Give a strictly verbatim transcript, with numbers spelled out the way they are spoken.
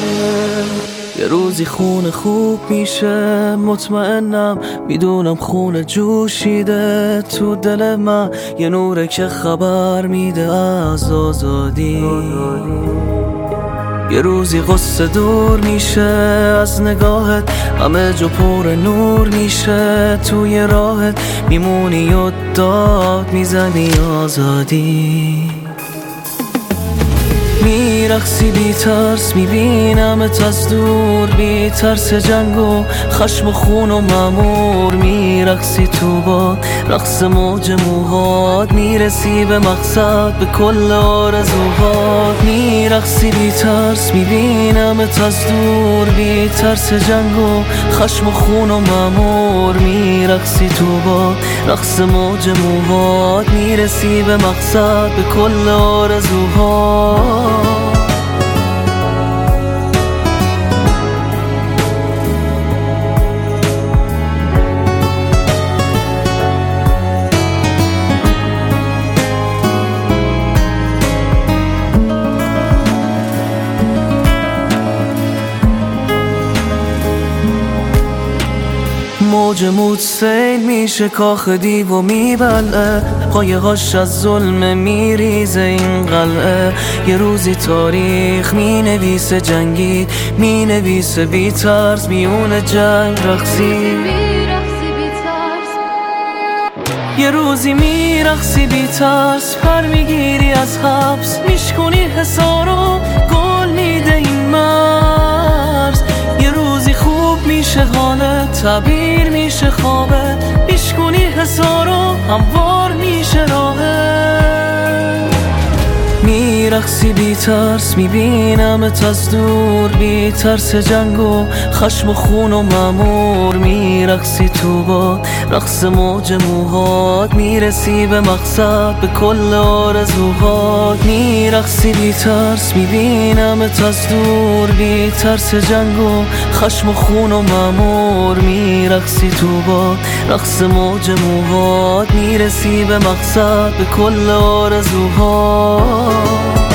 یه روزی خونه خوب میشه، مطمئنم میدونم خونه جوشیده تو دل من، یه نوره که خبر میده از آزادی. یه روزی غصه دور میشه از نگاهت، همه جو پر نور میشه توی راهت، میمونی و داد میزنی آزادی. میرقصی بی ترس، میبینمت از دور، بی ترس جنگ و خشم و خون و مامور. میرقصی تو با رقص موج موهات، میرسی به مقصد به کل آرزوهات. میرقصی بی ترس، میبینمت از دور، بی ترس جنگ و خشم و خون و مامور. میرقصی تو با رقص موج موهات، میرسی به مقصد به کل آرزوهات. موج مود سیل میشه کاخ دیو و میبلعه، پایه هاش از ظلم میریزه این قلعه. یه روزی تاریخ مینویسه جنگی، مینویسه بی ترس میون جنگ رقصی. یه روزی میرقصی بی ترس، پر میگیری از حبس، میشکنی حسارو گل میده این مرز. یه روزی خوب میشه حالت، تعبیر میشه خوابه، میشکنی حسارو هموار میشه راهه. میرقصی بی ترس، میبینمت از دور، بی ترس جنگ و خشم و خون و مامور. میرقصی تو با رقص موج موهات، میرسی به مقصد به کل آرزوهات. میرقصی بی ترس، میبینمت از دور، بی ترس جنگ و خشم و خون و مامور. میرقصی تو با رقص موج موهات، میرسی به مقصد به کل آرزوهات.